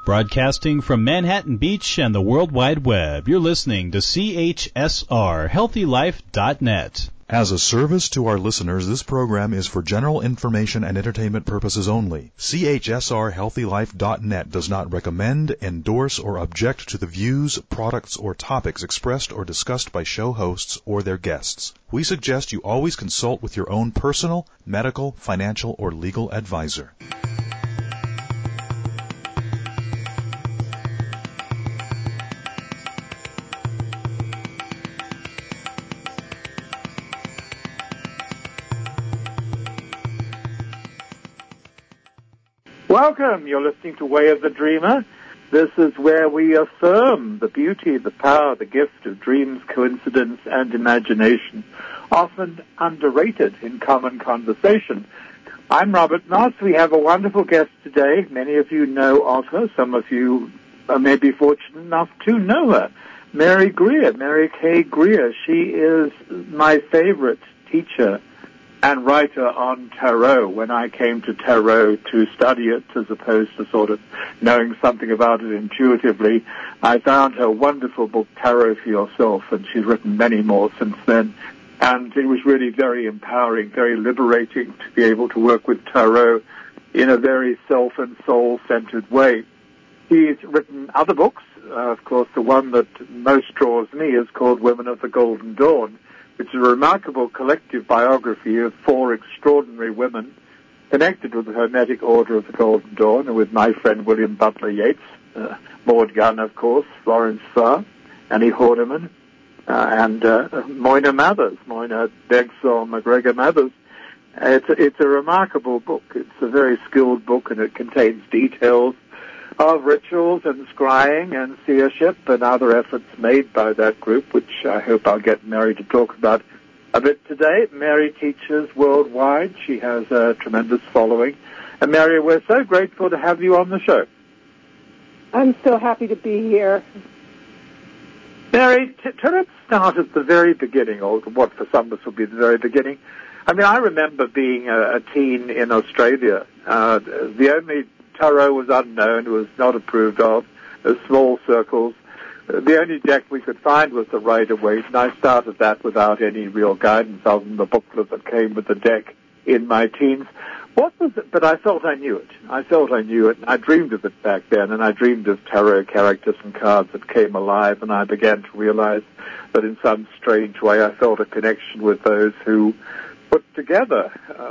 Broadcasting from Manhattan Beach and the World Wide Web, you're listening to CHSR, HealthyLife.net. As a service to our listeners, this program is for general information and entertainment purposes only. CHSR HealthyLife.net does not recommend, endorse, or object to the views, products, or topics expressed or discussed by show hosts or their guests. We suggest you always consult with your own personal, medical, financial, or legal advisor. Welcome. You're listening to Way of the Dreamer. This is where we affirm the beauty, the power, the gift of dreams, coincidence, and imagination, often underrated in common conversation. I'm Robert Moss. We have a wonderful guest today. Many of you know of her. Some of you may be fortunate enough to know her. Mary Greer, Mary K. Greer. She is my favorite teacher and writer on tarot. When I came to tarot to study it as opposed to sort of knowing something about it intuitively, I found her wonderful book, Tarot for Yourself, and she's written many more since then. And it was really very empowering, very liberating to be able to work with tarot in a very self- and soul-centered way. She's written other books. Of course, the one that most draws me is called Women of the Golden Dawn, which is a remarkable collective biography of 4 extraordinary women connected with the Hermetic Order of the Golden Dawn, and with my friend William Butler Yeats, Maud Gunn, of course, Florence Farr, Annie Horniman, and Moina Mathers, Moina Begsall McGregor Mathers. It's a remarkable book. It's a very skilled book, and it contains details of rituals and scrying and seership and other efforts made by that group, which I hope I'll get Mary to talk about a bit today. Mary teaches worldwide. She has a tremendous following. And Mary, we're so grateful to have you on the show. I'm so happy to be here. Mary, let's start at the very beginning, or what for some of us will be the very beginning. I mean, I remember being a teen in Australia. The only tarot was unknown, was not approved of, small circles. The only deck we could find was the Rider-Waite, and I started that without any real guidance other than the booklet that came with the deck in my teens. What was it? But I felt I knew it. I dreamed of it back then, and I dreamed of tarot characters and cards that came alive, and I began to realize that in some strange way I felt a connection with those who put together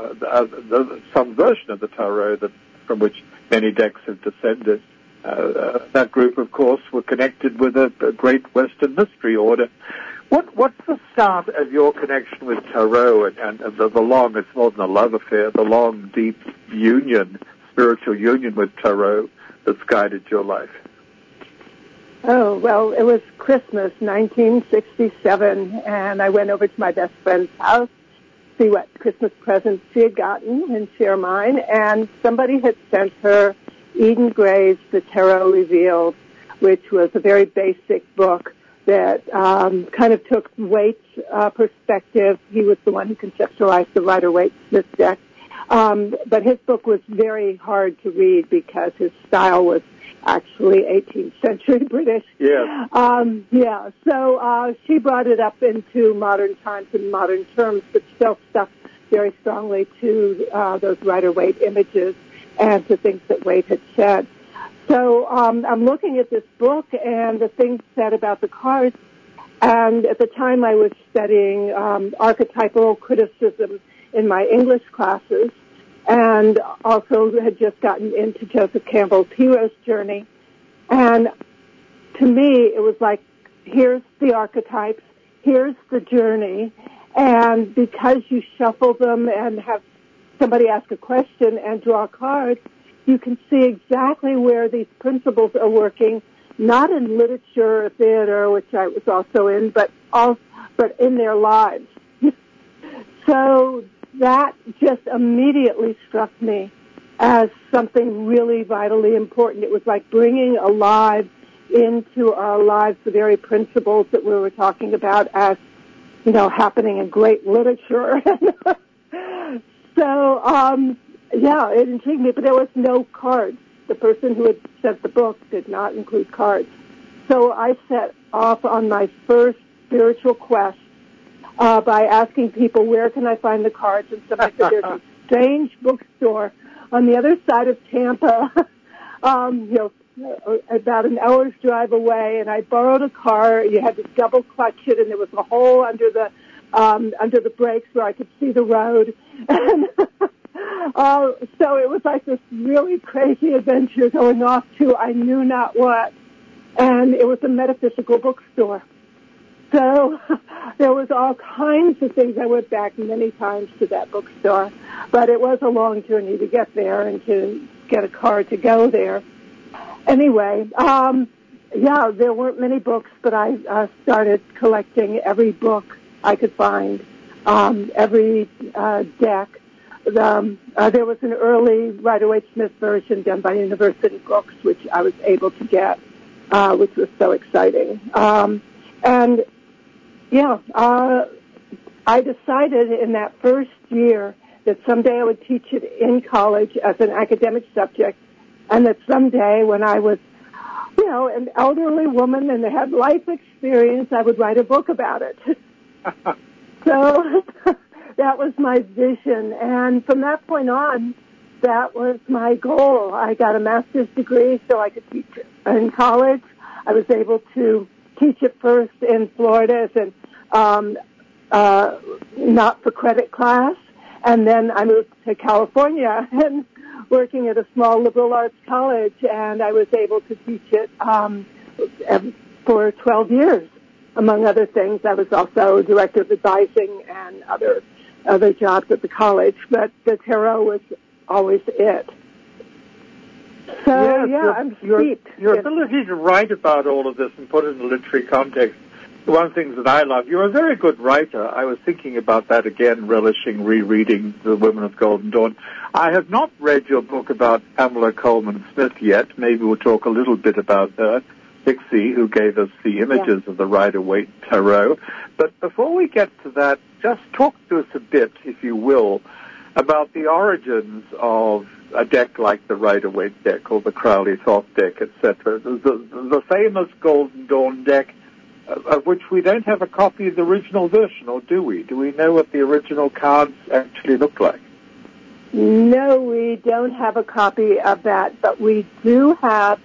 some version of the tarot from which many decks have descended. That group, of course, were connected with a great Western mystery order. What's the start of your connection with tarot and the long, it's more than a love affair, the long, deep union, spiritual union with tarot that's guided your life? Oh, well, it was Christmas, 1967, and I went over to my best friend's house to see what Christmas presents she had gotten and share mine, and somebody had sent her Eden Gray's The Tarot Revealed, which was a very basic book that kind of took Waite's perspective. He was the one who conceptualized the Rider-Waite-Smith deck. But his book was very hard to read because his style was actually 18th century British. Yeah. So she brought it up into modern times and modern terms, but still stuck very strongly to those Rider-Waite images and to things that Waite had said. So I'm looking at this book and the things said about the cards, and at the time I was studying archetypal criticism in my English classes, and also had just gotten into Joseph Campbell's Hero's Journey. And to me, it was like, here's the archetypes, here's the journey, and because you shuffle them and have somebody ask a question and draw cards, you can see exactly where these principles are working, not in literature or theater, which I was also in, but in their lives. So that just immediately struck me as something really vitally important. It was like bringing alive into our lives the very principles that we were talking about as, happening in great literature. So, it intrigued me, but there was no cards. the person who had sent the book did not include cards. So I set off on my first spiritual quest by asking people, where can I find the cards? And somebody said, there's a strange bookstore on the other side of Tampa, about an hour's drive away. And I borrowed a car. You had to double clutch it, and there was a hole under the brakes where I could see the road. And so it was like this really crazy adventure going off to I knew not what. And it was a metaphysical bookstore. So there was all kinds of things. I went back many times to that bookstore, but it was a long journey to get there and to get a car to go there. Anyway, there weren't many books, but I started collecting every book I could find, every deck. There was an early Rider-Waite-Smith version done by University Books, which I was able to get, which was so exciting. I decided in that first year that someday I would teach it in college as an academic subject, and that someday when I was, an elderly woman and had life experience, I would write a book about it. So that was my vision, and from that point on, that was my goal. I got a master's degree so I could teach it in college. I was able to teach it first in Florida as an not-for-credit class, and then I moved to California and working at a small liberal arts college, and I was able to teach it for 12 years, among other things. I was also director of advising and other jobs at the college, but the tarot was always it. So, I'm steeped. Your ability to write about all of this and put it in a literary context, one of the things that I love, you're a very good writer. I was thinking about that again, relishing rereading The Women of Golden Dawn. I have not read your book about Pamela Coleman Smith yet. Maybe we'll talk a little bit about her, Dixie, who gave us the images of the Rider-Waite Tarot. But before we get to that, just talk to us a bit, if you will, about the origins of a deck like the Rider-Waite deck or the Crowley-Thoth deck, etc. The famous Golden Dawn deck, of which we don't have a copy of the original version, or do we? Do we know what the original cards actually look like? No, we don't have a copy of that, but we do have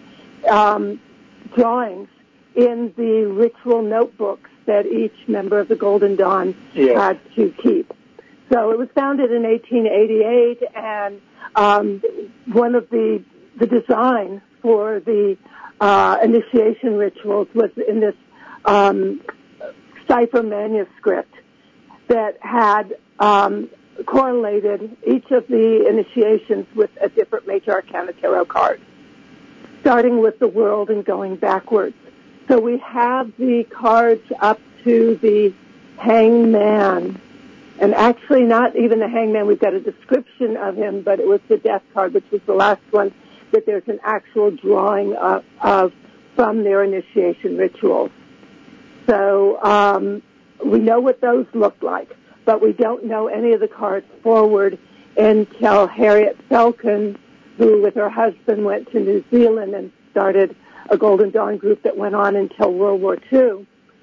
drawings in the ritual notebooks that each member of the Golden Dawn had to keep. So it was founded in 1888, and one of the design for the initiation rituals was in this cipher manuscript that had correlated each of the initiations with a different Major Arcana tarot card, starting with the World and going backwards. So we have the cards up to the Hangman, and actually not even the Hangman. We've got a description of him, but it was the Death card, which was the last one that there's an actual drawing of from their initiation rituals. So we know what those look like, but we don't know any of the cards forward until Harriet Felkin, who with her husband went to New Zealand and started a Golden Dawn group that went on until World War II.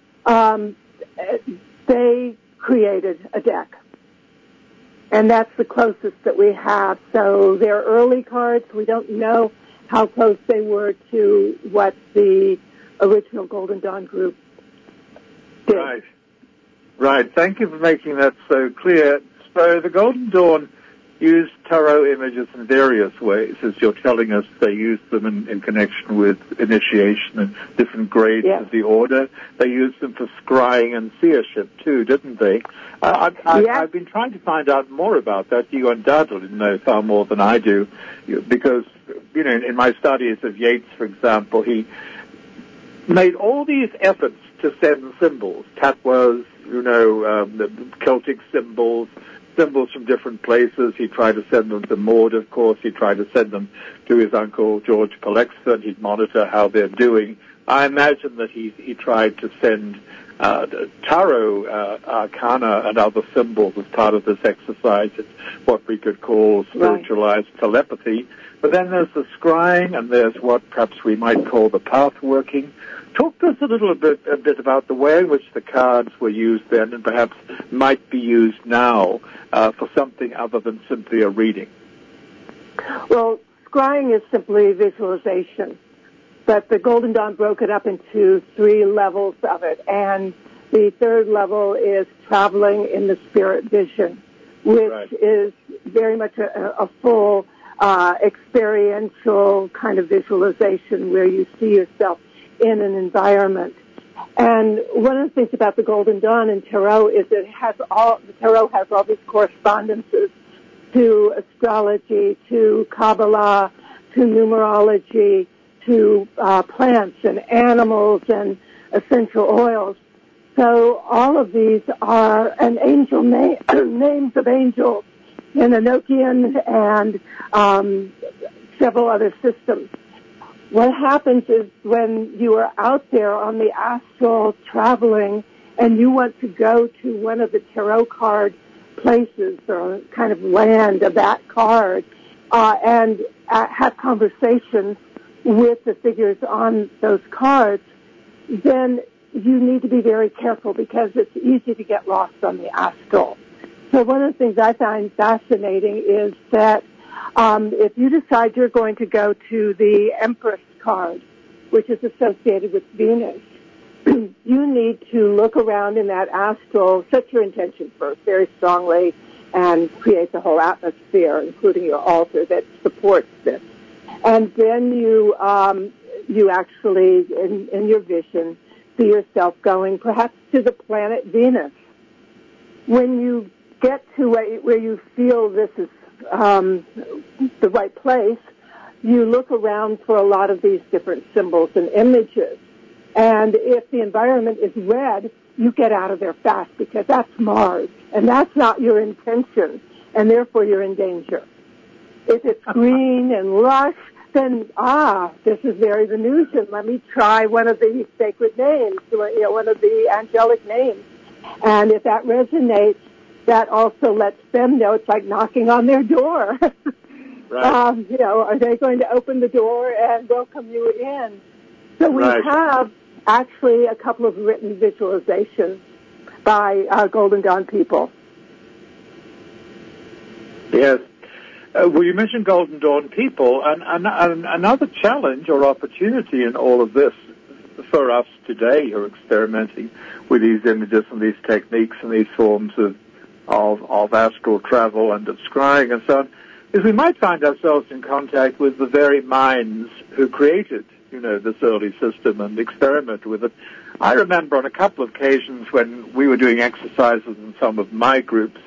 They created a deck, and that's the closest that we have. So they're early cards. We don't know how close they were to what the original Golden Dawn group did. Right. Thank you for making that so clear. So the Golden Dawn used tarot images in various ways. As you're telling us, they used them in connection with initiation and different grades of the order. They used them for scrying and seership, too, didn't they? I've been trying to find out more about that. You undoubtedly know far more than I do, because, in my studies of Yeats, for example, he made all these efforts to send symbols, tatwas, the Celtic symbols from different places. He tried to send them to Maud, of course. He tried to send them to his uncle George Pollexfen. He'd monitor how they're doing. I imagine that he tried to send tarot arcana and other symbols as part of this exercise. It's what we could call spiritualized telepathy. But then there's the scrying, and there's what perhaps we might call the path working. Talk to us a bit about the way in which the cards were used then, and perhaps might be used now for something other than simply a reading. Well, scrying is simply visualization, but the Golden Dawn broke it up into 3 levels of it, and the 3rd level is traveling in the spirit vision, which is very much a full experiential kind of visualization where you see yourself in an environment. And one of the things about the Golden Dawn in Tarot is the Tarot has all these correspondences to astrology, to Kabbalah, to numerology, to plants and animals and essential oils. So all of these are an angel names of angels in Enochian and several other systems. What happens is when you are out there on the astral traveling and you want to go to one of the tarot card places or kind of land of that card and have conversations with the figures on those cards, then you need to be very careful because it's easy to get lost on the astral. So one of the things I find fascinating is that if you decide you're going to go to the Empress card, which is associated with Venus, you need to look around in that astral, set your intention first very strongly, and create the whole atmosphere, including your altar that supports this. And then you actually, in your vision, see yourself going perhaps to the planet Venus. When you get to where you feel this is the right place, you look around for a lot of these different symbols and images. And if the environment is red, you get out of there fast because that's Mars, and that's not your intention, and therefore you're in danger. If it's green and lush, then, this is very Venusian. Let me try one of the sacred names, one of the angelic names. And if that resonates, that also lets them know it's like knocking on their door. Right. Are they going to open the door and welcome you in? So we have actually a couple of written visualizations by Golden Dawn people. Yes. Well, you mentioned Golden Dawn people, and another challenge or opportunity in all of this for us today who are experimenting with these images and these techniques and these forms of astral travel and of scrying and so on, is we might find ourselves in contact with the very minds who created, this early system and experimented with it. I remember on a couple of occasions when we were doing exercises in some of my groups,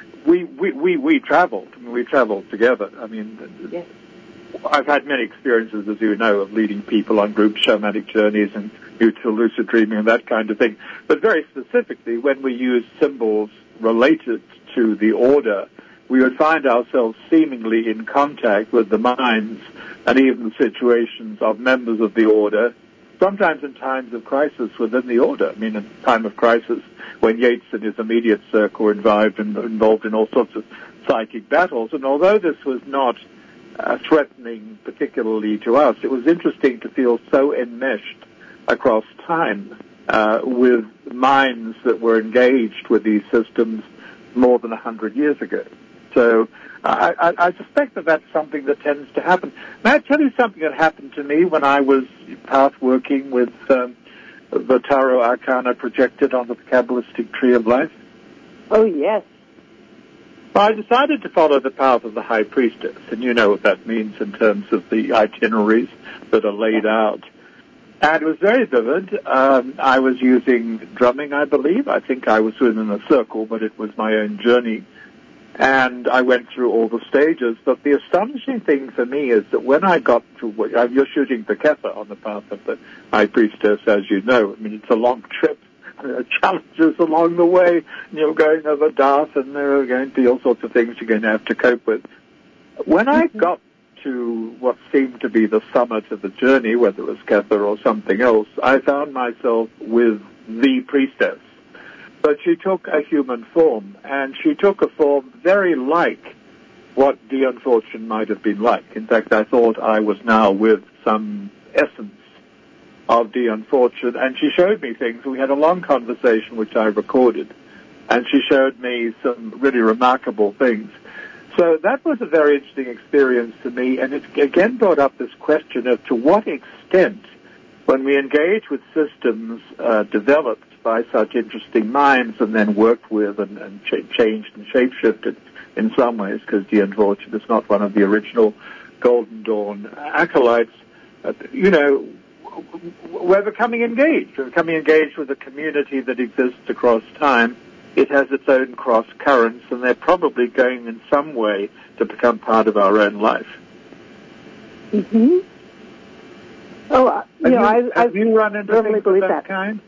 we traveled. We traveled together. Yes. I've had many experiences, as you know, of leading people on group shamanic journeys and lucid dreaming and that kind of thing. But very specifically, when we use symbols related to the order, we would find ourselves seemingly in contact with the minds and even the situations of members of the order, sometimes in times of crisis within the order. In a time of crisis, when Yeats and his immediate circle were involved in all sorts of psychic battles. And although this was not threatening particularly to us, it was interesting to feel so enmeshed across time with minds that were engaged with these systems more than 100 years ago. So I suspect that that's something that tends to happen. May I tell you something that happened to me when I was path working with the Tarot Arcana projected onto the Kabbalistic Tree of Life? Oh, yes. Well, I decided to follow the path of the High Priestess, and you know what that means in terms of the itineraries that are laid out. And it was very vivid. I was using drumming, I believe. I think I was within a circle, but it was my own journey. And I went through all the stages. But the astonishing thing for me is that when I got to, you're shooting the Kether on the path of the High Priestess, as you know. It's a long trip. There are challenges along the way. You're going over Darth, and there are going to be all sorts of things you're going to have to cope with. When I got to what seemed to be the summit of the journey, whether it was Kether or something else, I found myself with the priestess. But she took a human form, and she took a form very like what the unfortunate might have been like. In fact, I thought I was now with some essence of the unfortunate, and she showed me things. We had a long conversation, which I recorded, and she showed me some really remarkable things. So that was a very interesting experience to me, and it again brought up this question of to what extent, when we engage with systems developed by such interesting minds and then worked with and changed and shape-shifted in some ways, because the unfortunate is not one of the original Golden Dawn acolytes, we're becoming engaged. We're becoming engaged with a community that exists across time. It has its own cross currents, and they're probably going in some way to become part of our own life. Mm-hmm. Oh, have you run into things of that kind?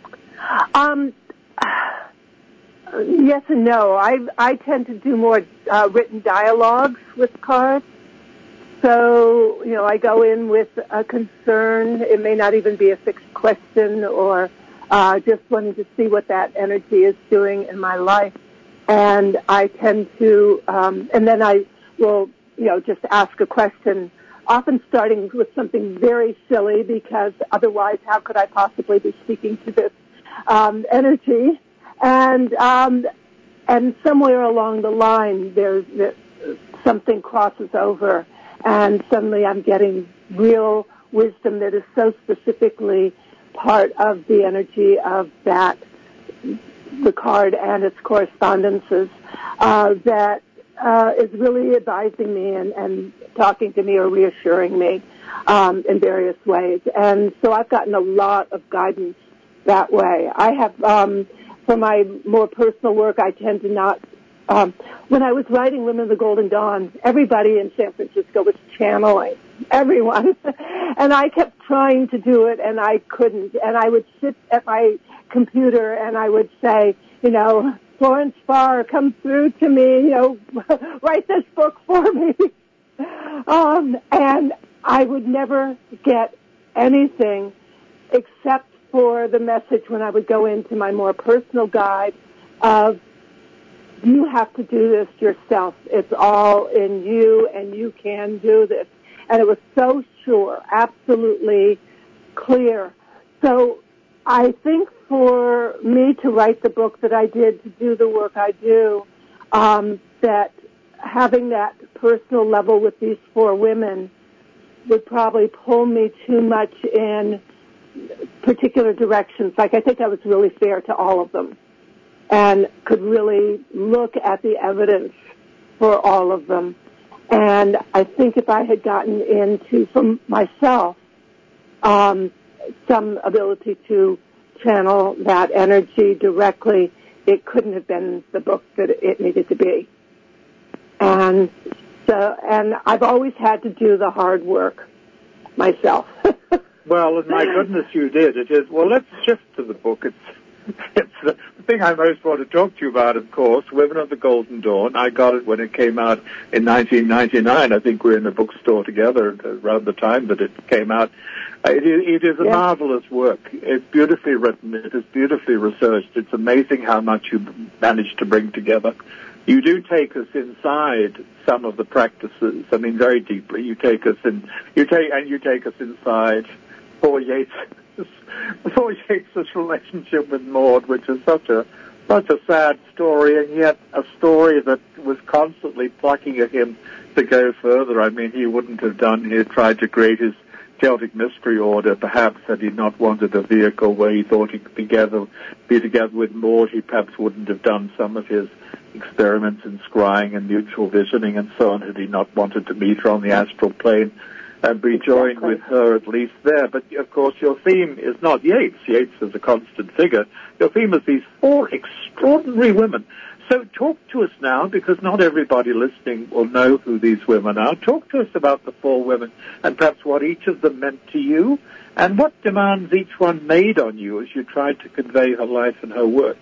Yes and no. I tend to do more written dialogues with cards. So, I go in with a concern. It may not even be a fixed question, or just wanting to see what that energy is doing in my life. And I tend to, and then I will, just ask a question, often starting with something very silly, because otherwise how could I possibly be speaking to this energy? And somewhere along the line, something crosses over, and suddenly I'm getting real wisdom that is so specifically part of the energy of the card and its correspondences, that is really advising me and talking to me or reassuring me in various ways. And so I've gotten a lot of guidance that way. I have, for my more personal work, I tend to not, when I was writing Women of the Golden Dawn, everybody in San Francisco was channeling, everyone. And I kept trying to do it, and I couldn't. And I would sit at my computer, and I would say, Florence Farr, come through to me, write this book for me. And I would never get anything except for the message when I would go into my more personal guide of, you have to do this yourself. It's all in you, and you can do this. And it was so sure, absolutely clear. So I think for me to write the book that I did, to do the work I do, that having that personal level with these 4 women would probably pull me too much in particular directions. Like, I think I was really fair to all of them and could really look at the evidence for all of them. And I think if I had gotten into, from myself, some ability to channel that energy directly, it couldn't have been the book that it needed to be. And I've always had to do the hard work myself. Well, and my goodness, you did. It is. Well, let's shift to the book. It's the thing I most want to talk to you about, of course, Women of the Golden Dawn. I got it when it came out in 1999. I think we were in the bookstore together around the time that it came out. It is a marvelous work. It's beautifully written. It is beautifully researched. It's amazing how much you managed to bring together. You do take us inside some of the practices. I mean, very deeply. You take us inside Paul Yates's relationship with Maud, which is such a sad story, and yet a story that was constantly plucking at him to go further. I mean, he wouldn't have done. He had tried to create his Celtic Mystery Order, perhaps, had he not wanted a vehicle where he thought he could be together with Maud. He perhaps wouldn't have done some of his experiments in scrying and mutual visioning and so on, had he not wanted to meet her on the astral plane and be joined with her at least there. But, of course, your theme is not Yates. Yates is a constant figure. Your theme is these 4 extraordinary women. So talk to us now, because not everybody listening will know who these women are. Talk to us about the 4 women and perhaps what each of them meant to you and what demands each one made on you as you tried to convey her life and her work.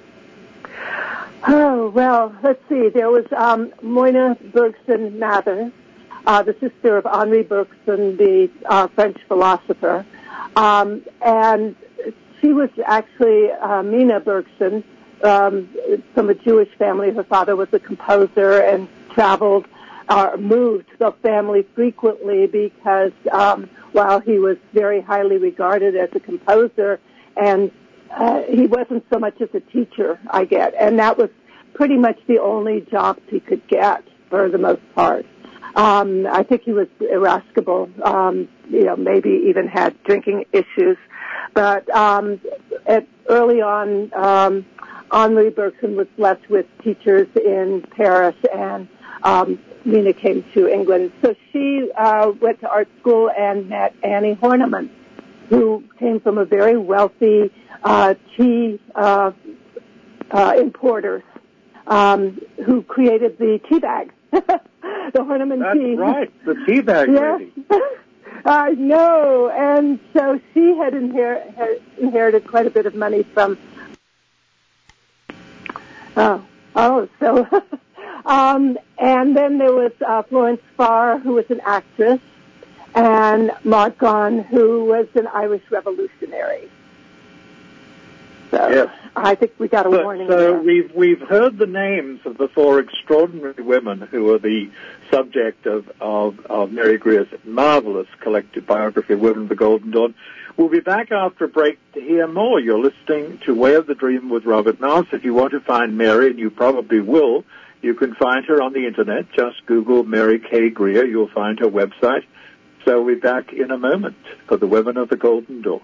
Oh, well, let's see. There was Moyna Bergson Mather, the sister of Henri Bergson, the French philosopher. And she was actually Mina Bergson, from a Jewish family. Her father was a composer and traveled moved the family frequently because while he was very highly regarded as a composer, and he wasn't so much as a teacher, I get, and that was pretty much the only jobs he could get for the most part. I think he was irascible, maybe even had drinking issues. But early on, Henri Bergson was left with teachers in Paris, and Lena came to England. So she went to art school and met Annie Horniman, who came from a very wealthy tea importers who created the tea bag. The Horniman tea. That's right, the tea bag lady. I know, and so she had inherited quite a bit of money from. And then there was Florence Farr, who was an actress, and Maud Gonne, who was an Irish revolutionary. So yes. I think we got a warning So there. we've heard the names of the four extraordinary women who are the subject of Mary Greer's marvelous collected biography of Women of the Golden Dawn. We'll be back after a break to hear more. You're listening to Way of the Dream with Robert Moss. If you want to find Mary, and you probably will, you can find her on the Internet. Just Google Mary K. Greer. You'll find her website. So we'll be back in a moment for the Women of the Golden Dawn.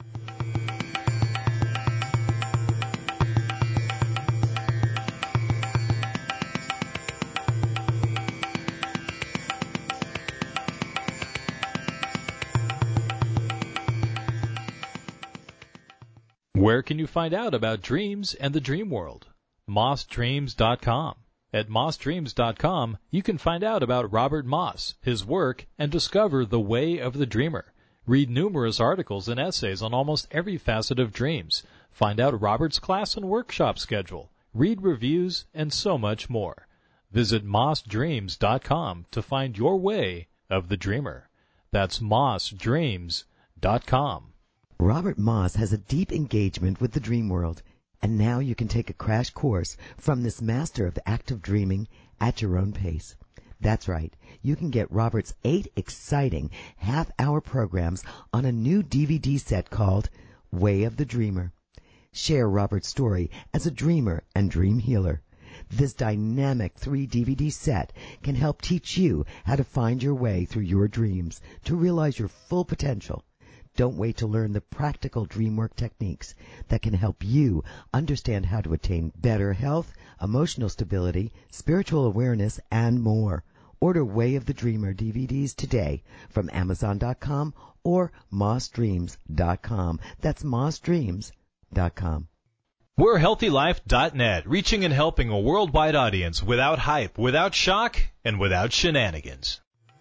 Where can you find out about dreams and the dream world? MossDreams.com. At MossDreams.com, you can find out about Robert Moss, his work, and discover the way of the dreamer. Read numerous articles and essays on almost every facet of dreams. Find out Robert's class and workshop schedule. Read reviews, and so much more. Visit MossDreams.com to find your way of the dreamer. That's MossDreams.com. Robert Moss has a deep engagement with the dream world, and now you can take a crash course from this master of active dreaming at your own pace. That's right. You can get Robert's 8 exciting half-hour programs on a new DVD set called Way of the Dreamer. Share Robert's story as a dreamer and dream healer. This dynamic 3-DVD set can help teach you how to find your way through your dreams to realize your full potential. Don't wait to learn the practical dream work techniques that can help you understand how to attain better health, emotional stability, spiritual awareness, and more. Order Way of the Dreamer DVDs today from Amazon.com or MossDreams.com. That's MossDreams.com. We're HealthyLife.net, reaching and helping a worldwide audience without hype, without shock, and without shenanigans.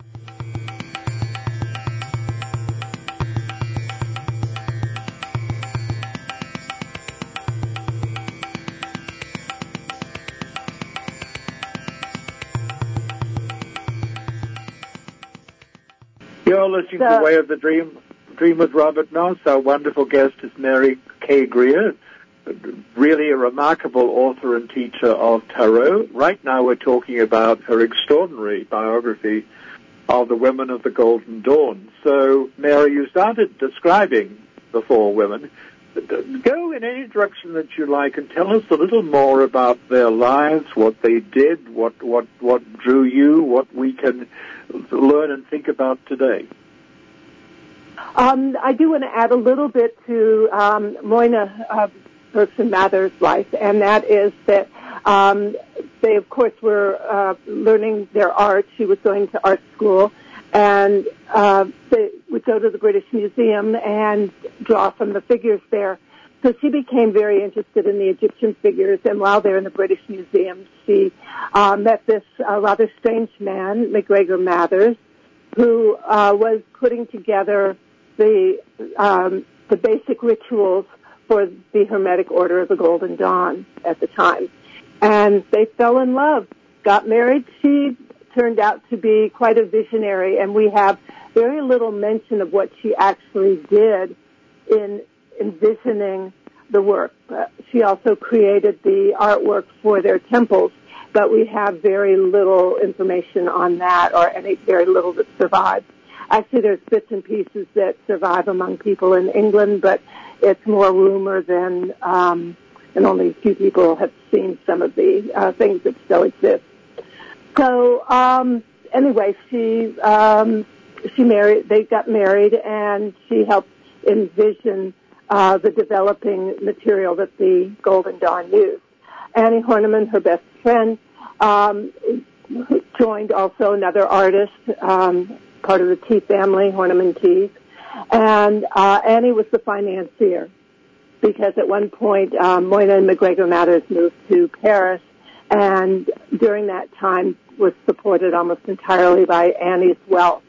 You're listening to Way of the Dream with Robert Moss. Our wonderful guest is Mary K. Greer, really a remarkable author and teacher of tarot. Right now we're talking about her extraordinary biography of the Women of the Golden Dawn. So, Mary, you started describing the four women. Go in any direction that you like and tell us a little more about their lives, what they did, what drew you, what we can learn and think about today. I do want to add a little bit to Moyna Bergson Mather's life, and that is that they, of course, were learning their art. She was going to art school, and they would go to the British Museum and draw from the figures there. So she became very interested in the Egyptian figures, and while they're in the British Museum, she met this rather strange man, MacGregor Mathers, who was putting together the basic rituals for the Hermetic Order of the Golden Dawn at the time. And they fell in love, got married. She turned out to be quite a visionary, and we have very little mention of what she actually did in envisioning the work. She also created the artwork for their temples, but we have very little information on that, or very little that survives. Actually, there's bits and pieces that survive among people in England, but it's more rumor than, and only a few people have seen some of the things that still exist. So, anyway, she married. They got married, and she helped envision the developing material that the Golden Dawn used. Annie Horniman, her best friend, joined also another artist, part of the Tea family, Horniman Teas, and Annie was the financier, because at one point Moyna and McGregor Matters moved to Paris, and during that time was supported almost entirely by Annie's wealth.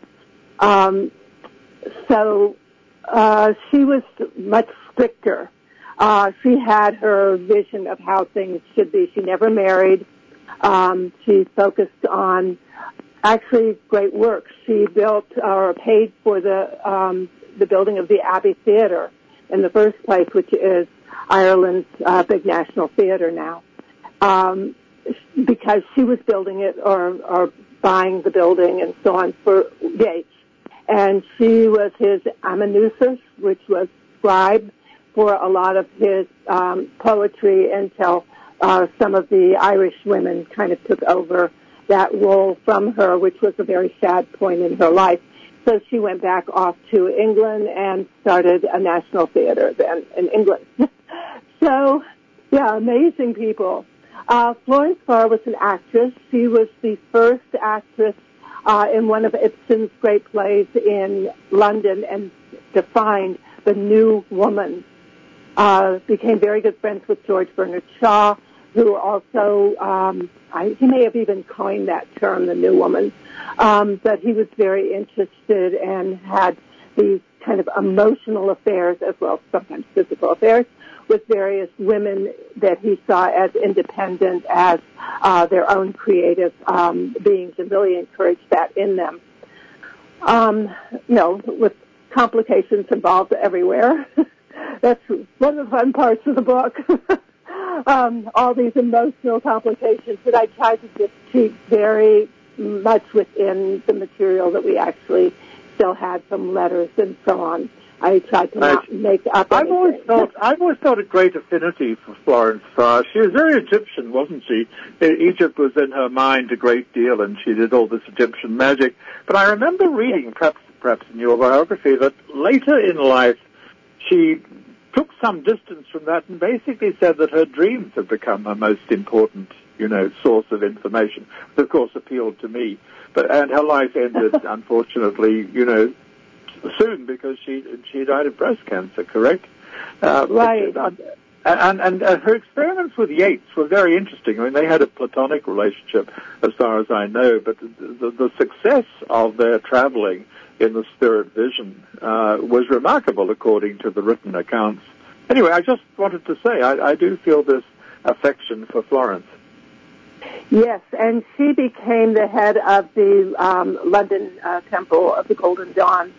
So she was much stricter. She had her vision of how things should be. She never married. She focused on actually great work. She built or paid for the building of the Abbey Theatre in the first place, which is Ireland's big national theatre now, because she was building it or buying the building and so on for Yeats. And she was his amanuensis, which was scribe for a lot of his poetry until some of the Irish women kind of took over that role from her, which was a very sad point in her life. So she went back off to England and started a national theater then in England. So, yeah, amazing people. Florence Farr was an actress. She was the first actress in one of Ibsen's great plays in London and defined the new woman. Became very good friends with George Bernard Shaw, who also, he may have even coined that term, the new woman. But he was very interested and had these kind of emotional affairs as well as sometimes physical affairs with various women that he saw as independent as their own creative beings, and really encouraged that in them. With complications involved everywhere. That's one of the fun parts of the book. All these emotional complications that I tried to just keep very much within the material that we actually still had from letters and so on. I tried to not make up anything. I've always felt a great affinity for Florence Farr. She was very Egyptian, wasn't she? Egypt was in her mind a great deal, and she did all this Egyptian magic. But I remember reading, perhaps in your biography, that later in life she took some distance from that and basically said that her dreams had become her most important, source of information, which of course appealed to me. And her life ended, unfortunately, soon, because she died of breast cancer, correct? Right. And her experiments with Yeats were very interesting. I mean, they had a platonic relationship, as far as I know, but the success of their traveling in the spirit vision was remarkable, according to the written accounts. Anyway, I just wanted to say I do feel this affection for Florence. Yes, and she became the head of the London Temple of the Golden Dawn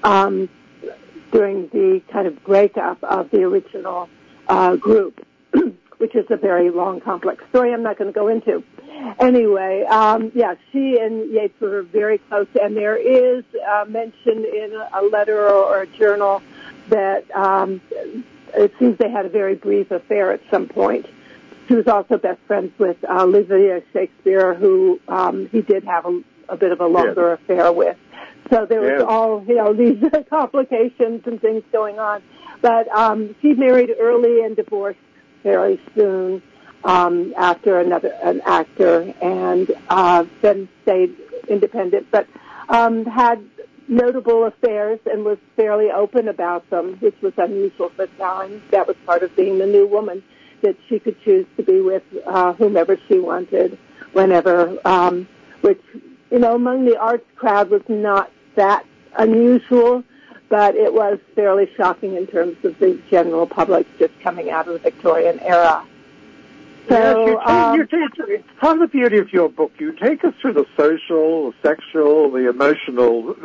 during the kind of breakup of the original group, which is a very long, complex story I'm not going to go into. Anyway, she and Yeats were very close, and there is mention in a letter or a journal that it seems they had a very brief affair at some point. She was also best friends with Lydia Shakespeare, who he did have a bit of a longer affair with. So there was all, these complications and things going on. But she married early and divorced fairly soon after an actor, and then stayed independent, but had notable affairs and was fairly open about them, which was unusual for the time. That was part of being the new woman, that she could choose to be with whomever she wanted, whenever, which, among the arts crowd was not that unusual, but it was fairly shocking in terms of the general public just coming out of the Victorian era. So, part of the beauty of your book, you take us through the social, the sexual, the emotional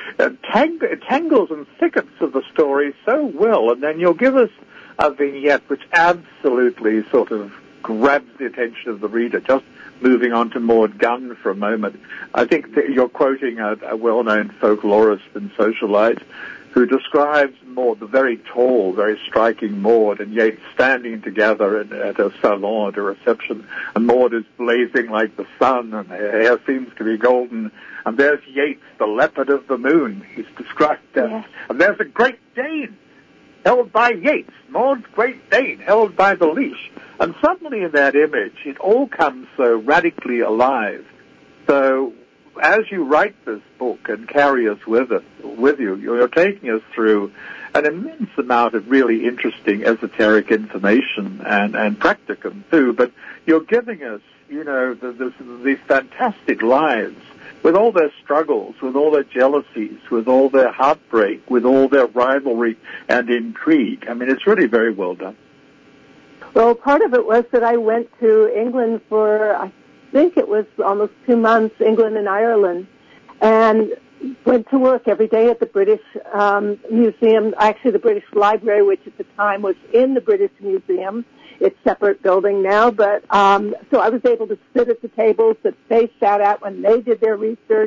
tangles and thickets of the story so well, and then you'll give us a vignette which absolutely sort of grabs the attention of the reader, just moving on to Maud Gunn for a moment, I think that you're quoting a well-known folklorist and socialite who describes Maud, the very tall, very striking Maud, and Yeats standing together at a salon, at a reception, and Maud is blazing like the sun, and her hair seems to be golden, and there's Yeats, the leopard of the moon, he's described as, yes. And there's a Great Dane, held by Yeats, Maud's Great Dane, held by the leash, and suddenly in that image, it all comes so radically alive. So, as you write this book and carry us with you, you're taking us through an immense amount of really interesting esoteric information and practicum too, but you're giving us, these fantastic lives with all their struggles, with all their jealousies, with all their heartbreak, with all their rivalry and intrigue. I mean, it's really very well done. Well, part of it was that I went to England for, I think it was almost 2 months, England and Ireland, and went to work every day at the British Museum, actually the British Library, which at the time was in the British Museum. It's a separate building now, but so I was able to sit at the tables that they sat at when they did their research.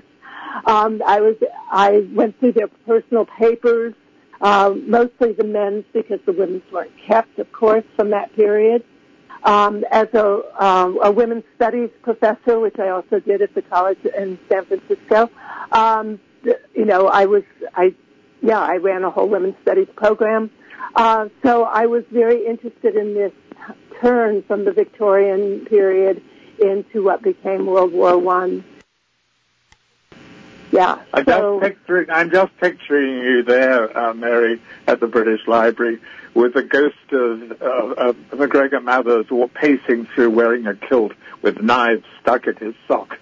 I went through their personal papers, mostly the men's because the women's weren't kept, of course, from that period. As a women's studies professor, which I also did at the college in San Francisco, I ran a whole women's studies program. So I was very interested in this turn from the Victorian period into what became World War I. Yeah. I'm just picturing you there, Mary, at the British Library, with the ghost of MacGregor Mathers pacing through wearing a kilt with knives stuck in his sock.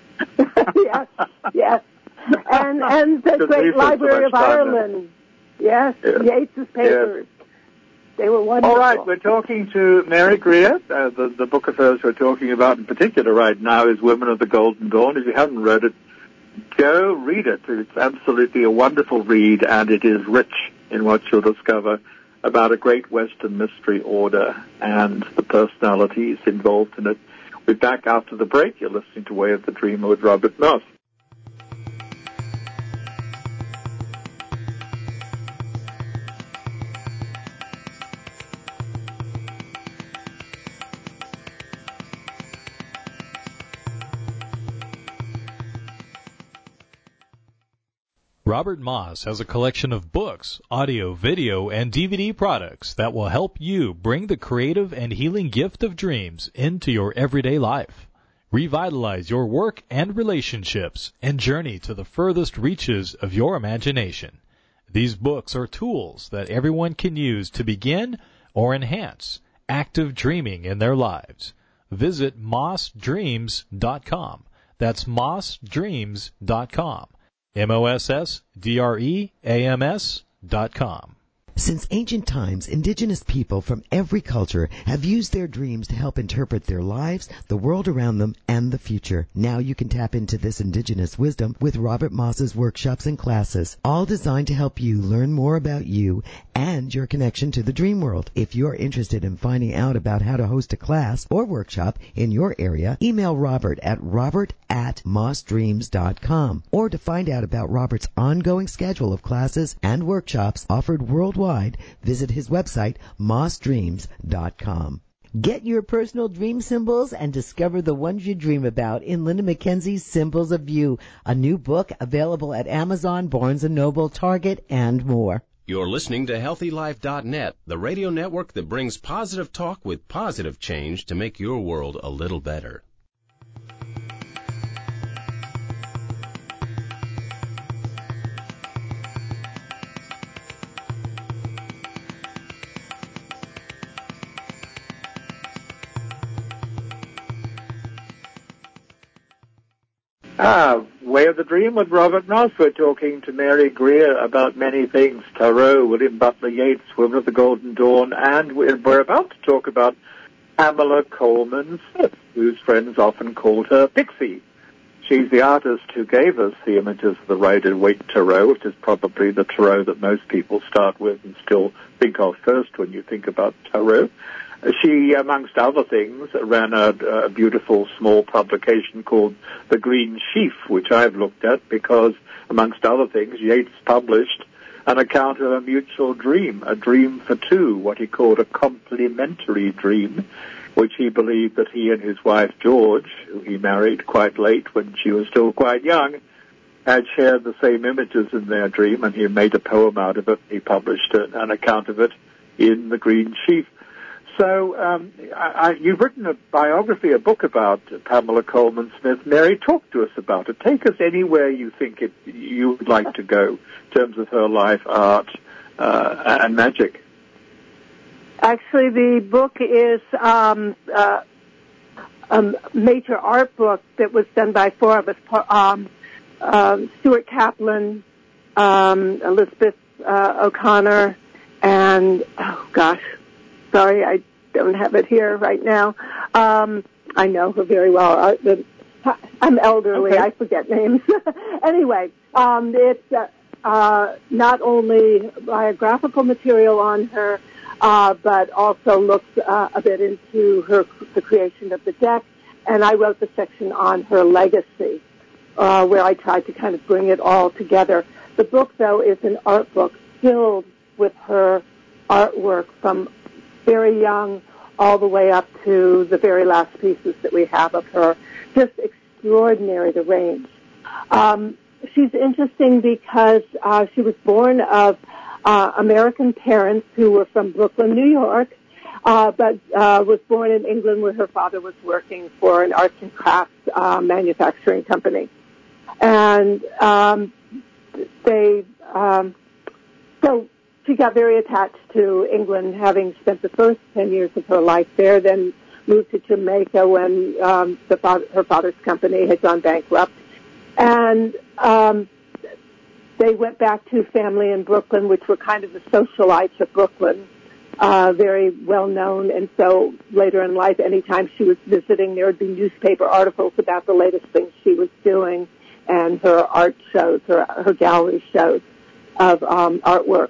yes. And the Great Library of Ireland. Yes, Yeats's papers. Yes. They were wonderful. All right, we're talking to Mary Greer. The book of hers we're talking about in particular right now is Women of the Golden Dawn. If you haven't read it, go read it. It's absolutely a wonderful read, and it is rich in what you'll discover about a great Western mystery order and the personalities involved in it. We're back after the break. You're listening to Way of the Dreamer with Robert Moss. Robert Moss has a collection of books, audio, video, and DVD products that will help you bring the creative and healing gift of dreams into your everyday life. Revitalize your work and relationships and journey to the furthest reaches of your imagination. These books are tools that everyone can use to begin or enhance active dreaming in their lives. Visit mossdreams.com. That's mossdreams.com. mossdreams.com. Since ancient times, indigenous people from every culture have used their dreams to help interpret their lives, the world around them, and the future. Now you can tap into this indigenous wisdom with Robert Moss's workshops and classes, all designed to help you learn more about you and your connection to the dream world. If you're interested in finding out about how to host a class or workshop in your area, email Robert at mossdreams.com. Or to find out about Robert's ongoing schedule of classes and workshops offered worldwide, visit his website, mossdreams.com. Get your personal dream symbols and discover the ones you dream about in Linda McKenzie's Symbols of You, a new book available at Amazon, Barnes & Noble, Target, and more. You're listening to HealthyLife.net, the radio network that brings positive talk with positive change to make your world a little better. Way of the Dream with Robert Moss. We're talking to Mary Greer about many things. Tarot, William Butler Yeats, Women of the Golden Dawn, and we're about to talk about Pamela Colman Smith, whose friends often called her Pixie. She's the artist who gave us the images of the Rider-Waite Tarot, which is probably the tarot that most people start with and still think of first when you think about tarot. She, amongst other things, ran a beautiful small publication called The Green Sheaf, which I've looked at because, amongst other things, Yeats published an account of a mutual dream, a dream for two, what he called a complementary dream, which he believed that he and his wife George, who he married quite late when she was still quite young, had shared the same images in their dream, and he made a poem out of it. He published an account of it in The Green Sheaf. So you've written a biography, a book about Pamela Colman Smith. Mary, talk to us about it. Take us anywhere you think you would like to go in terms of her life, art, and magic. Actually, the book is a major art book that was done by four of us, Stuart Kaplan, Elizabeth O'Connor, and, sorry, I don't have it here right now. I know her very well. I'm elderly. Okay. I forget names. Anyway, it's not only biographical material on her, but also looks a bit into the creation of the deck. And I wrote the section on her legacy, where I tried to kind of bring it all together. The book, though, is an art book filled with her artwork from very young all the way up to the very last pieces that we have of her. Just extraordinary, the range. She's interesting because she was born of American parents who were from Brooklyn, New York, but was born in England where her father was working for an arts and crafts manufacturing company. And so she got very attached to England, having spent the first 10 years of her life there, then moved to Jamaica when her father's company had gone bankrupt. And they went back to family in Brooklyn, which were kind of the socialites of Brooklyn, very well known. And so later in life, anytime she was visiting, there would be newspaper articles about the latest things she was doing and her art shows, her gallery shows of artwork.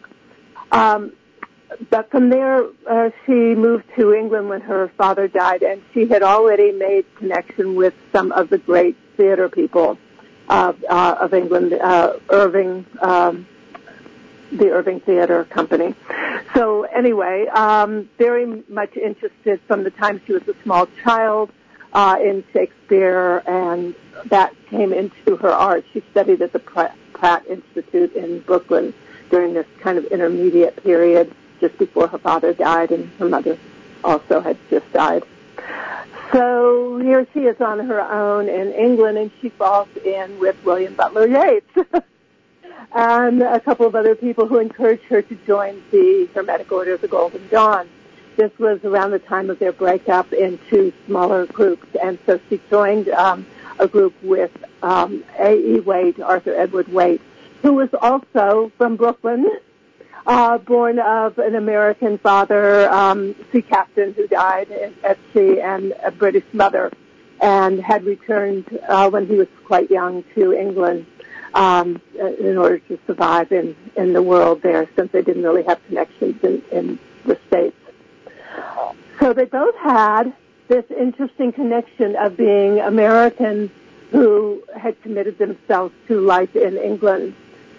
But from there, she moved to England when her father died, and she had already made connection with some of the great theater people of England, Irving, the Irving Theater Company. So anyway, very much interested from the time she was a small child in Shakespeare, and that came into her art. She studied at the Pratt Institute in Brooklyn during this kind of intermediate period just before her father died, and her mother also had just died. So here she is on her own in England, and she falls in with William Butler Yeats and a couple of other people who encouraged her to join the Hermetic Order of the Golden Dawn. This was around the time of their breakup into smaller groups, and so she joined a group with A.E. Waite, Arthur Edward Waite, who was also from Brooklyn, born of an American father, sea captain who died at sea, and a British mother, and had returned when he was quite young to England in order to survive in the world there, since they didn't really have connections in the States. So they both had this interesting connection of being Americans who had committed themselves to life in England,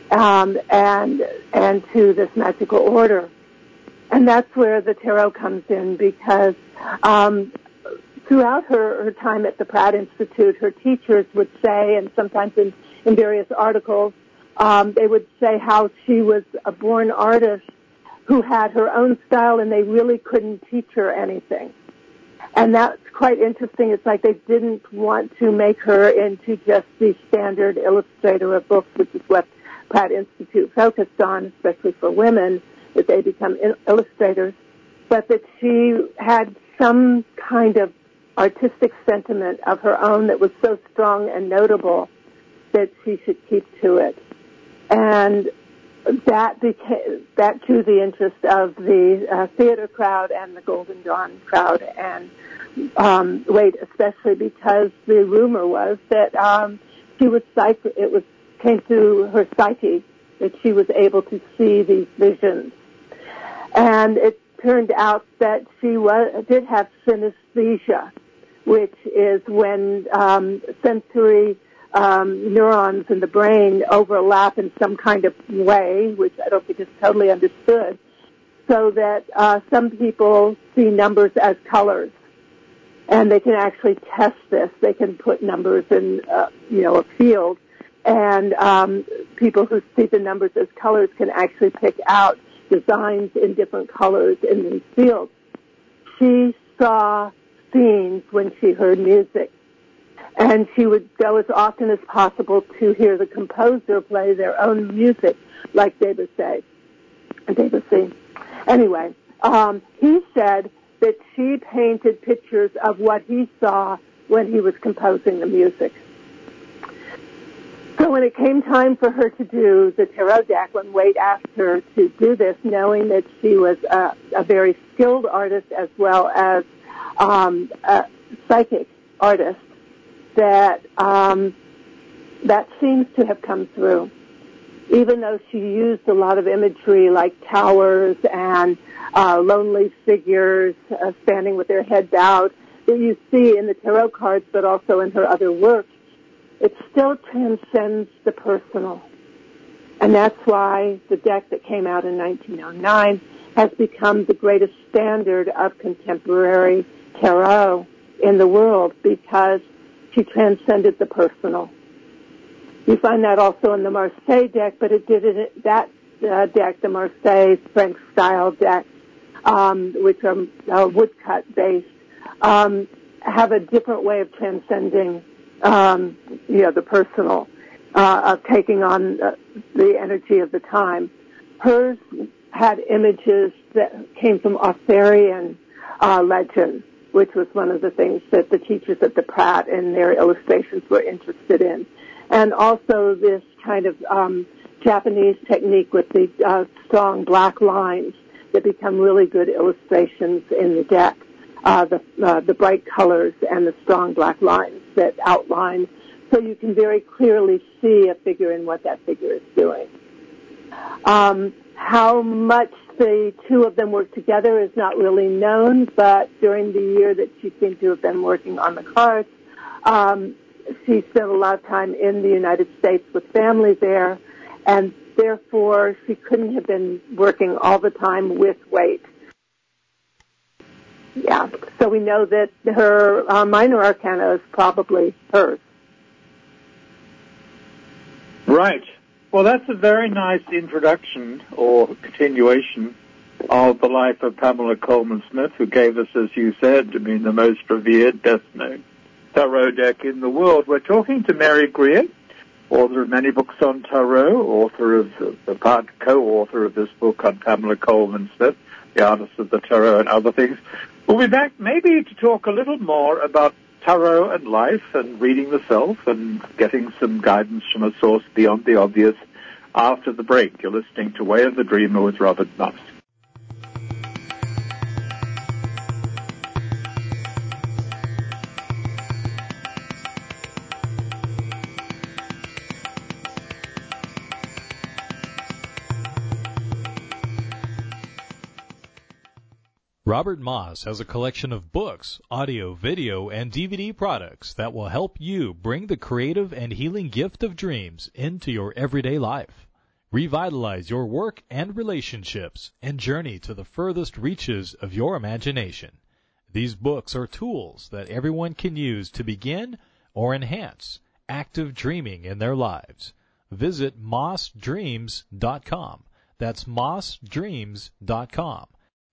and to this magical order. And that's where the tarot comes in, because throughout her time at the Pratt Institute, her teachers would say, and sometimes in various articles, they would say how she was a born artist who had her own style, and they really couldn't teach her anything. And that's quite interesting. It's like they didn't want to make her into just the standard illustrator of books, which is what Pratt Institute focused on, especially for women, that they become illustrators, but that she had some kind of artistic sentiment of her own that was so strong and notable that she should keep to it. And that drew the interest of the theater crowd and the Golden Dawn crowd, and Waite especially, because the rumor was that she was came through her psyche that she was able to see these visions. And it turned out that she did have synesthesia, which is when sensory neurons in the brain overlap in some kind of way, which I don't think is totally understood, so that some people see numbers as colors. And they can actually test this. They can put numbers in, a field, and people who see the numbers as colors can actually pick out designs in different colors in these fields. She saw scenes when she heard music, and she would go as often as possible to hear the composer play their own music, like Debussy. Anyway, he said that she painted pictures of what he saw when he was composing the music. So when it came time for her to do the tarot deck, when Waite asked her to do this, knowing that she was a very skilled artist as well as a psychic artist, that seems to have come through. Even though she used a lot of imagery like towers and lonely figures standing with their head bowed that you see in the tarot cards, but also in her other work, it still transcends the personal. And that's why the deck that came out in 1909 has become the greatest standard of contemporary tarot in the world, because she transcended the personal. You find that also in the Marseille deck, but it did it, that deck, the Marseille French-style deck, which are woodcut based, have a different way of transcending, the personal, of taking on the energy of the time. Hers had images that came from Arthurian legend, which was one of the things that the teachers at the Pratt in their illustrations were interested in. And also this kind of Japanese technique with the strong black lines that become really good illustrations in the deck. The bright colors and the strong black lines that outline, so you can very clearly see a figure and what that figure is doing. How much the two of them work together is not really known, but during the year that she seemed to have been working on the cards, she spent a lot of time in the United States with family there, and therefore she couldn't have been working all the time with Waite. Yeah, so we know that her minor arcana is probably hers. Right. Well, that's a very nice introduction or continuation of the life of Pamela Colman Smith, who gave us, as you said, the most revered, best-known tarot deck in the world. We're talking to Mary Greer, author of many books on tarot, co-author of this book on Pamela Colman Smith, the artist of the tarot and other things. We'll be back maybe to talk a little more about tarot and life and reading the self and getting some guidance from a source beyond the obvious after the break. You're listening to Way of the Dreamer with Robert Moss. Robert Moss has a collection of books, audio, video, and DVD products that will help you bring the creative and healing gift of dreams into your everyday life. Revitalize your work and relationships and journey to the furthest reaches of your imagination. These books are tools that everyone can use to begin or enhance active dreaming in their lives. Visit mossdreams.com. That's mossdreams.com.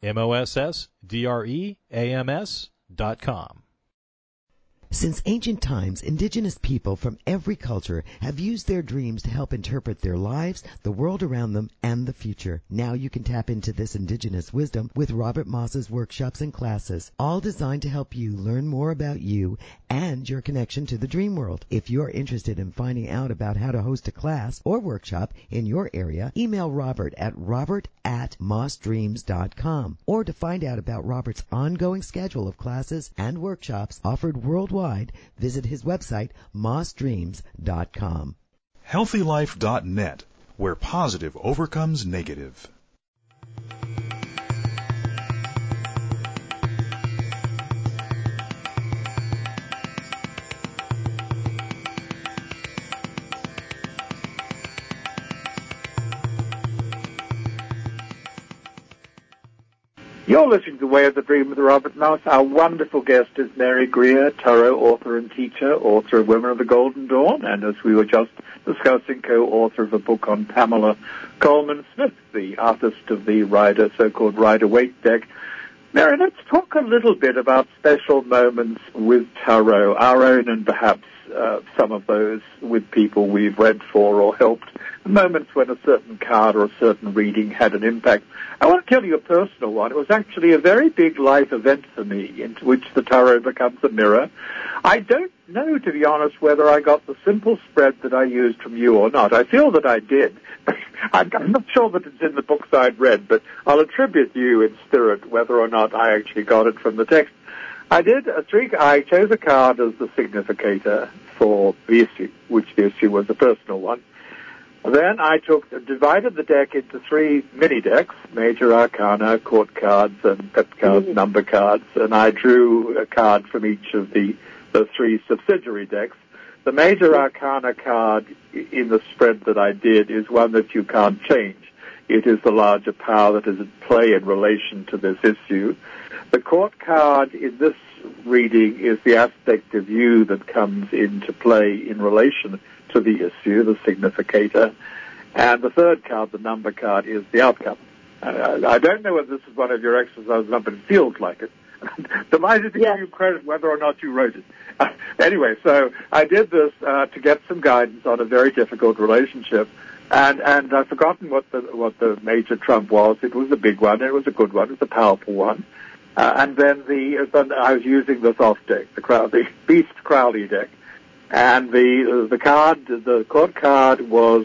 mossdreams.com. Since ancient times, indigenous people from every culture have used their dreams to help interpret their lives, the world around them, and the future. Now you can tap into this indigenous wisdom with Robert Moss's workshops and classes, all designed to help you learn more about you and your connection to the dream world. If you're interested in finding out about how to host a class or workshop in your area, email Robert at mossdreams.com, or to find out about Robert's ongoing schedule of classes and workshops offered worldwide, visit his website, mossdreams.com. HealthyLife.net, where positive overcomes negative. You're listening to The Way of the Dream with Robert Moss. Our wonderful guest is Mary Greer, tarot author and teacher, author of Women of the Golden Dawn, and as we were just discussing, co-author of a book on Pamela Coleman Smith, the artist of the so-called Rider-Waite deck. Mary, let's talk a little bit about special moments with tarot, our own and perhaps some of those with people we've read for or helped, moments when a certain card or a certain reading had an impact. I want to tell you a personal one. It was actually a very big life event for me, into which the tarot becomes a mirror. I don't know, to be honest, whether I got the simple spread that I used from you or not. I feel that I did. I'm not sure that it's in the books I'd read, but I'll attribute you in spirit whether or not I actually got it from the text. I chose a card as the significator for the issue, which the issue was a personal one. Then I divided the deck into 3 mini decks, Major Arcana, Court cards, and Pep cards, number cards, and I drew a card from each of the 3 subsidiary decks. The Major Arcana card in the spread that I did is one that you can't change. It is the larger power that is at play in relation to this issue. The Court card in this reading is the aspect of you that comes into play in relation to the issue, the significator. And the third card, the number card, is the outcome. I don't know whether this is one of your exercises, but it feels like it. Delighted to give you credit whether or not you wrote it. Anyway, so I did this to get some guidance on a very difficult relationship. And I've forgotten what the major trump was. It was a big one. It was a good one. It was a powerful one. And then I was using the soft deck, the Beast Crowley deck. And the Court card was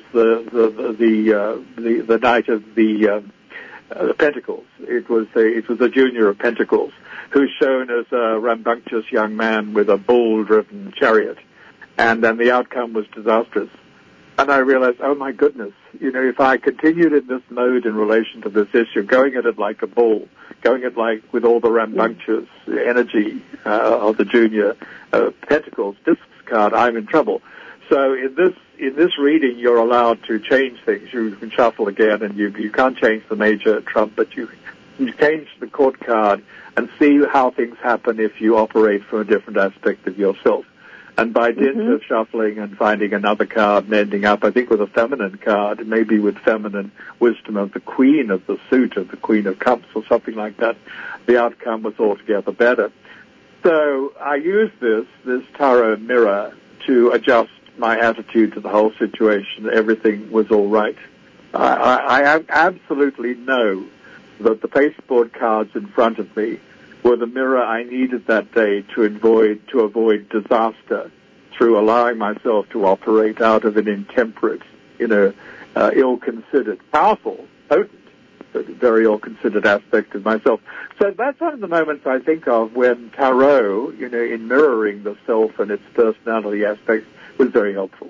the Knight of the Pentacles. It was the Junior of Pentacles, who's shown as a rambunctious young man with a bull-driven chariot. And then the outcome was disastrous. And I realized, oh my goodness, if I continued in this mode in relation to this issue, going at it like a bull, going at like with all the rambunctious energy of the Junior Pentacles discs card, I'm in trouble. So in this reading, you're allowed to change things. You can shuffle again, and you can't change the major trump, but you change the Court card and see how things happen if you operate from a different aspect of yourself. And by dint of shuffling and finding another card and ending up, I think, with a feminine card, maybe with feminine wisdom of the Queen of the suit, of the Queen of Cups or something like that, the outcome was altogether better. So I used this tarot mirror to adjust my attitude to the whole situation. Everything was all right. I absolutely know that the pasteboard cards in front of me were the mirror I needed that day to avoid disaster through allowing myself to operate out of an intemperate, ill-considered, powerful, potent, but very ill-considered aspect of myself. So that's one of the moments I think of when tarot, in mirroring the self and its personality aspects, was very helpful.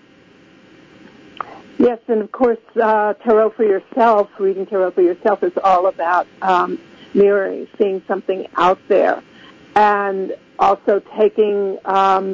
Yes, and of course, tarot for yourself, reading tarot for yourself is all about mirroring, seeing something out there, and also taking, I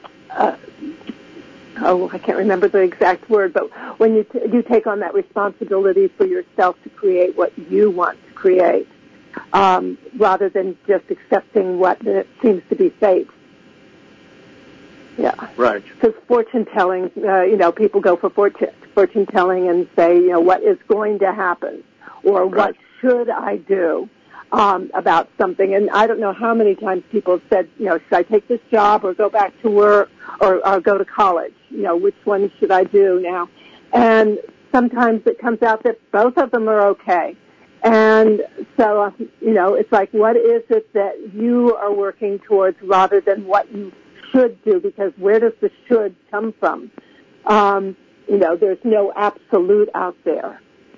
can't remember the exact word, but when you take on that responsibility for yourself to create what you want to create, rather than just accepting what seems to be fate. Yeah. Right. Because fortune telling, people go for fortune telling and say, what is going to happen, or what should I do about something. And I don't know how many times people have said, should I take this job or go back to work or go to college? Which one should I do now? And sometimes it comes out that both of them are okay. And so, it's like, what is it that you are working towards rather than what you should do? Because where does the should come from? There's no absolute out there.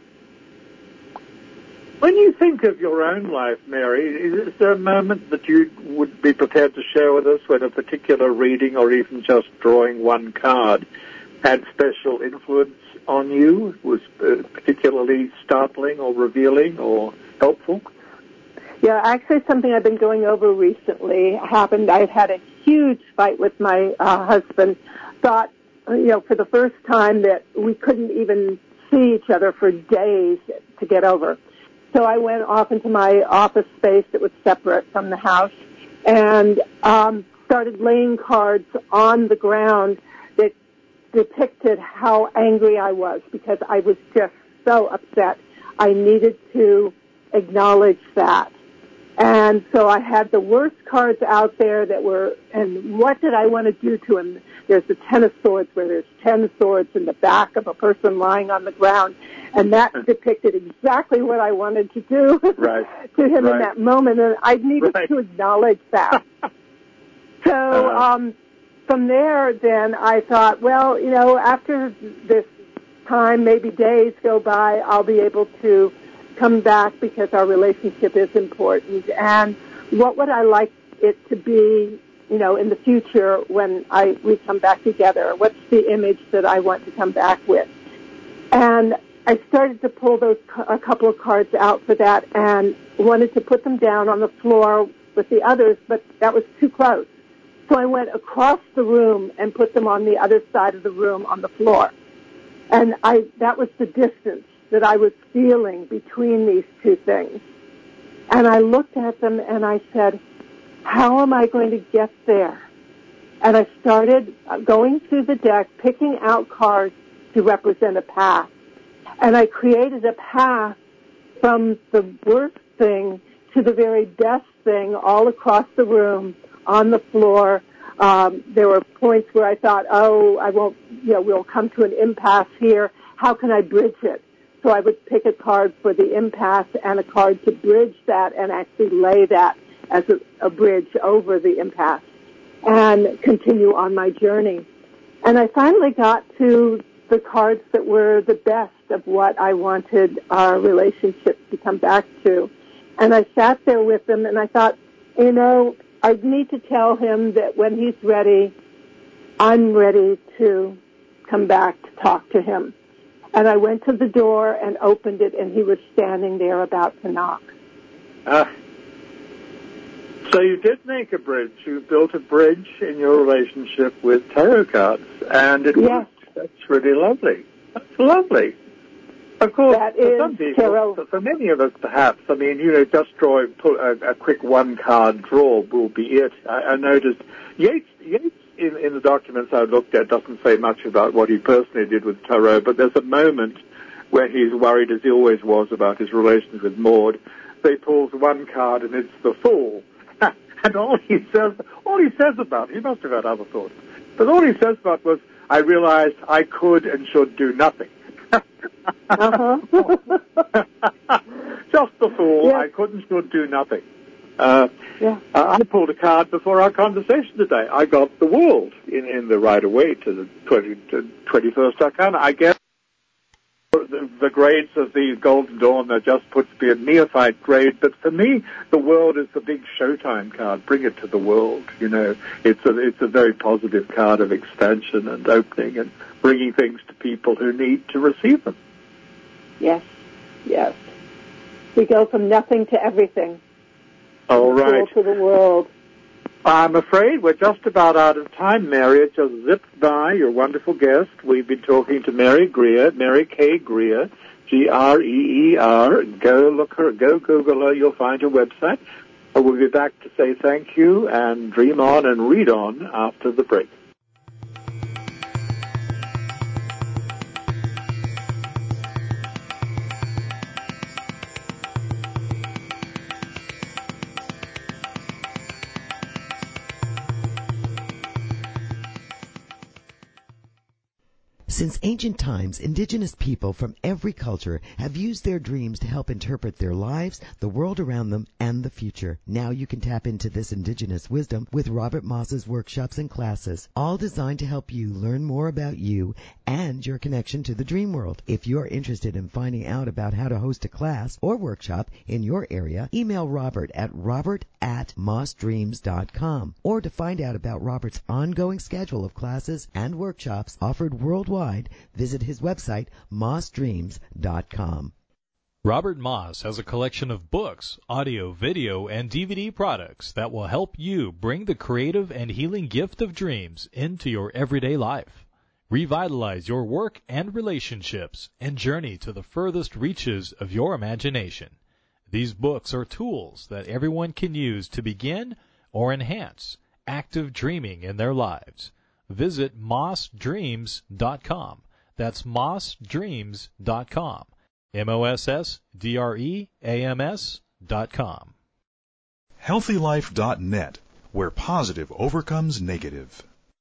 When you think of your own life, Mary, is there a moment that you would be prepared to share with us when a particular reading or even just drawing one card had special influence on you, was particularly startling or revealing or helpful? Yeah, actually something I've been going over recently happened. I've had a huge fight with my husband. Thought, for the first time that we couldn't even see each other for days to get over. So I went off into my office space that was separate from the house and started laying cards on the ground that depicted how angry I was because I was just so upset. I needed to acknowledge that. And so I had the worst cards out there that were, and what did I want to do to him? There's the Ten of Swords where there's 10 swords in the back of a person lying on the ground. And that depicted exactly what I wanted to do to him in that moment. And I needed to acknowledge that. So from there, then I thought, well, you know, after this time, maybe days go by, I'll be able to come back because our relationship is important. And what would I like it to be, you know, in the future when we come back together? What's the image that I want to come back with? And I started to pull a couple of cards out for that and wanted to put them down on the floor with the others, but that was too close. So I went across the room and put them on the other side of the room on the floor. And that was the distance that I was feeling between these two things. And I looked at them and I said, how am I going to get there? And I started going through the deck, picking out cards to represent a path. And I created a path from the worst thing to the very best thing all across the room, on the floor. There were points where I thought, I won't, you know, we'll come to an impasse here. How can I bridge it? So I would pick a card for the impasse and a card to bridge that and actually lay that as a bridge over the impasse and continue on my journey. And I finally got to the cards that were the best of what I wanted our relationship to come back to. And I sat there with them and I thought, you know, I need to tell him that when he's ready, I'm ready to come back to talk to him. And I went to the door and opened it, and he was standing there about to knock. So you did make a bridge. You built a bridge in your relationship with tarot cards, and it worked. That's really lovely. That's lovely. Of course, for some people, for many of us perhaps, I mean, you know, just pull a quick one-card draw will be it. I noticed Yeats in the documents I looked at doesn't say much about what he personally did with tarot, but there's a moment where he's worried, as he always was, about his relations with Maud. So he pulls one card, and it's the Fool. And all he says about it, he must have had other thoughts, but all he says about was, I realized I could and should do nothing. Just the Fool. Yeah. I could and should do nothing. I pulled a card before our conversation today. I got the World in the Rider-Waite to the 21st Arcana. I guess the grades of the Golden Dawn are just put to be a neophyte grade, but for me, the World is the big Showtime card. Bring it to the world. You know, it's a very positive card of expansion and opening and bringing things to people who need to receive them. Yes. We go from nothing to everything. All right. To the world. I'm afraid we're just about out of time, Mary. It just zipped by, your wonderful guest. We've been talking to Mary Greer, Mary K. Greer, Greer. Go Google her. You'll find her website. We'll be back to say thank you and dream on and read on after the break. Since ancient times, indigenous people from every culture have used their dreams to help interpret their lives, the world around them, and the future. Now you can tap into this indigenous wisdom with Robert Moss's workshops and classes, all designed to help you learn more about you and your connection to the dream world. If you're interested in finding out about how to host a class or workshop in your area, email Robert at robert@mossdreams.com. Or to find out about Robert's ongoing schedule of classes and workshops offered worldwide, visit his website, mossdreams.com. Robert Moss has a collection of books, audio, video, and DVD products that will help you bring the creative and healing gift of dreams into your everyday life. Revitalize your work and relationships and journey to the furthest reaches of your imagination. These books are tools that everyone can use to begin or enhance active dreaming in their lives. Visit mossdreams.com. That's mossdreams.com. mossdreams.com. HealthyLife.net, where positive overcomes negative.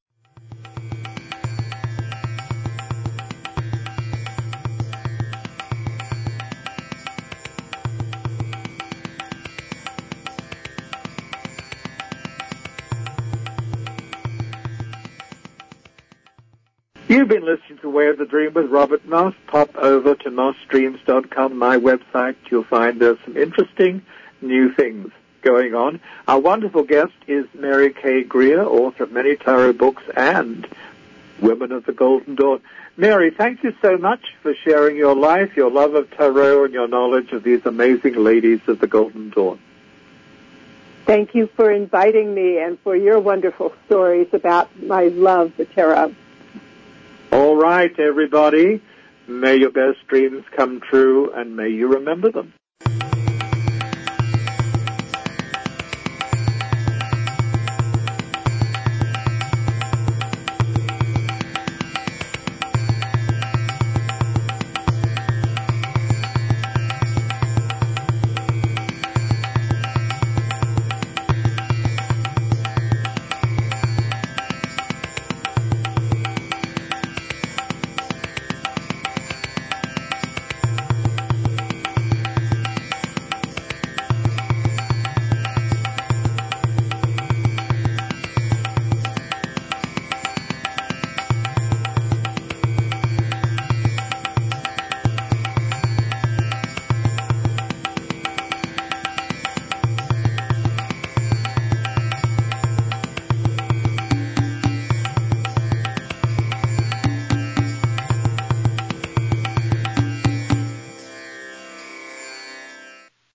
You've been listening to Way of the Dream with Robert Moss. Pop over to mossdreams.com, my website. You'll find there's some interesting new things going on. Our wonderful guest is Mary Kay Greer, author of many tarot books and Women of the Golden Dawn. Mary, thank you so much for sharing your life, your love of tarot, and your knowledge of these amazing ladies of the Golden Dawn. Thank you for inviting me and for your wonderful stories about my love for tarot. All right, everybody. May your best dreams come true, and may you remember them.